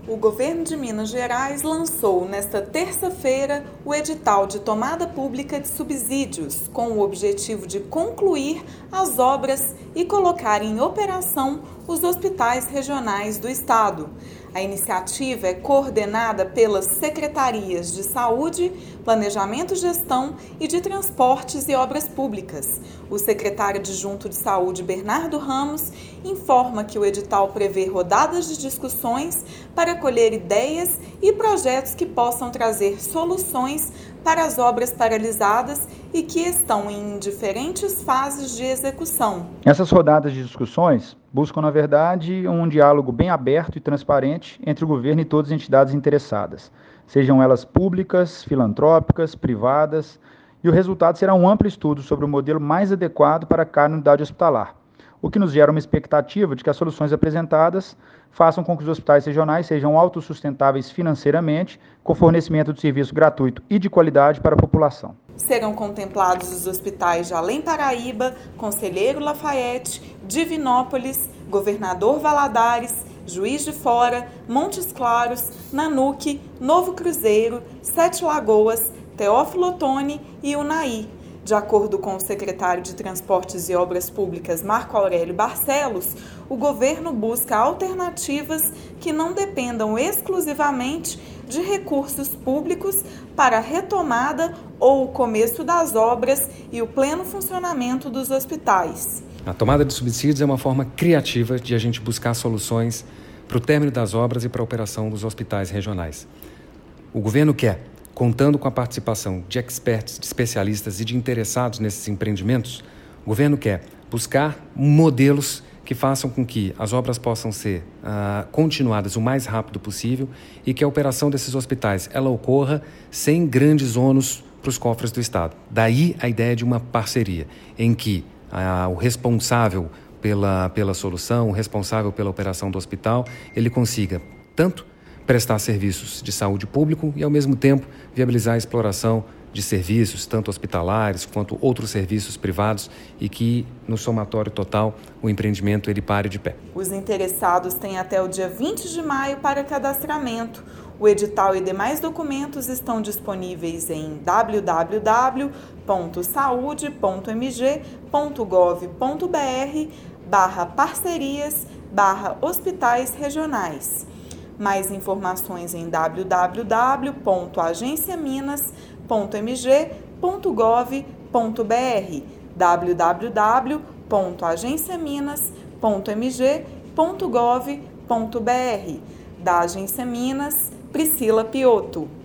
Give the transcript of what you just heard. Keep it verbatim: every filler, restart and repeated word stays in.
O governo de Minas Gerais lançou nesta terça-feira o edital de tomada pública de subsídios, com o objetivo de concluir as obras e colocar em operação os hospitais regionais do estado. A iniciativa é coordenada pelas secretarias de Saúde, Planejamento, Gestão e de Transportes e Obras Públicas. O secretário adjunto de Saúde, Bernardo Ramos, informa que o edital prevê rodadas de discussões para colher ideias e projetos que possam trazer soluções para as obras paralisadas e que estão em diferentes fases de execução. Essas rodadas de discussões buscam, na verdade, um diálogo bem aberto e transparente entre o governo e todas as entidades interessadas, sejam elas públicas, filantrópicas, privadas, e o resultado será um amplo estudo sobre o modelo mais adequado para cada unidade hospitalar, o que nos gera uma expectativa de que as soluções apresentadas façam com que os hospitais regionais sejam autossustentáveis financeiramente, com fornecimento de serviço gratuito e de qualidade para a população. Serão contemplados os hospitais de Além Paraíba, Conselheiro Lafayette, Divinópolis, Governador Valadares, Juiz de Fora, Montes Claros, Nanuque, Novo Cruzeiro, Sete Lagoas, Teófilo Otoni e Unai. De acordo com o secretário de Transportes e Obras Públicas, Marco Aurélio Barcelos, o governo busca alternativas que não dependam exclusivamente de recursos públicos para a retomada ou o começo das obras e o pleno funcionamento dos hospitais. A tomada de subsídios é uma forma criativa de a gente buscar soluções para o término das obras e para a operação dos hospitais regionais. O governo quer, contando com a participação de experts, de especialistas e de interessados nesses empreendimentos, o governo quer buscar modelos que façam com que as obras possam ser uh, continuadas o mais rápido possível e que a operação desses hospitais ela ocorra sem grandes ônus para os cofres do Estado. Daí a ideia de uma parceria, em que uh, o responsável pela, pela solução, o responsável pela operação do hospital, ele consiga tanto prestar serviços de saúde público e, ao mesmo tempo, viabilizar a exploração de serviços, tanto hospitalares quanto outros serviços privados, e que, no somatório total, o empreendimento ele pare de pé. Os interessados têm até o dia vinte de maio para cadastramento. O edital e demais documentos estão disponíveis em w w w ponto saúde ponto m g ponto gov ponto b r barra parcerias barra hospitais regionais. Mais informações em w w w ponto agência minas ponto m g ponto gov ponto b r, w w w ponto agência minas ponto m g ponto gov ponto b r. Da Agência Minas, Priscila Piotto.